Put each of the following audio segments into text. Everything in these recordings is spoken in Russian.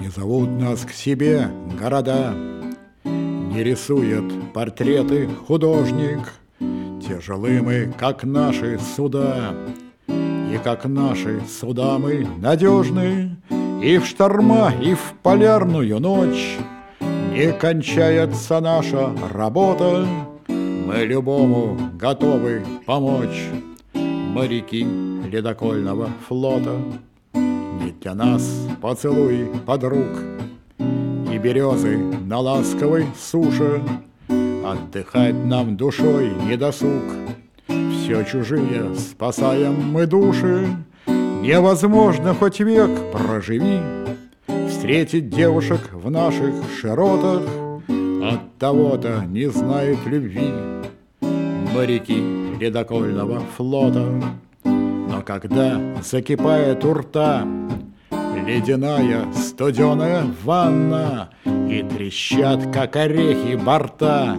Не зовут нас к себе города, не рисует портреты художник. Тяжелы мы, как наши суда, и как наши суда мы надежны. И в шторма, и в полярную ночь не кончается наша работа. Мы любому готовы помочь, моряки ледокольного флота. Не для нас поцелуй подруг и березы на ласковой суше. Отдыхать нам душой не досуг, все чужие спасаем мы души. Невозможно хоть век проживи встретить девушек в наших широтах. От того-то не знают любви моряки ледокольного флота. Но когда закипает у рта ледяная студеная ванна и трещат, как орехи, борта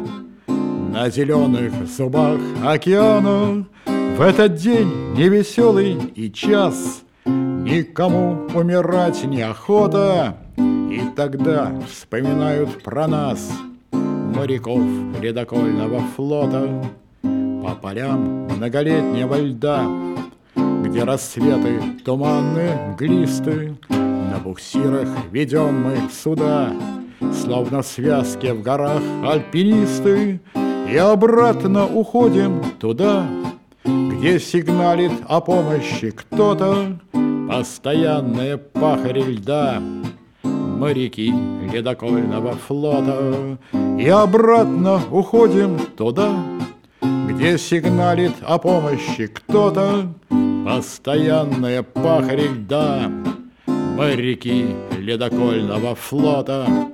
на зеленых зубах океана, в этот день невеселый и час никому умирать неохота. И тогда вспоминают про нас моряков ледокольного флота. По полям многолетнего льда, где рассветы туманные, глисты, на буксирах ведем мы суда, словно в связке в горах альпинисты. И обратно уходим туда, где сигналит о помощи кто-то, постоянные пахари льда, моряки ледокольного флота. И обратно уходим туда, где сигналит о помощи кто-то, постоянные пахари льда, моряки ледокольного флота.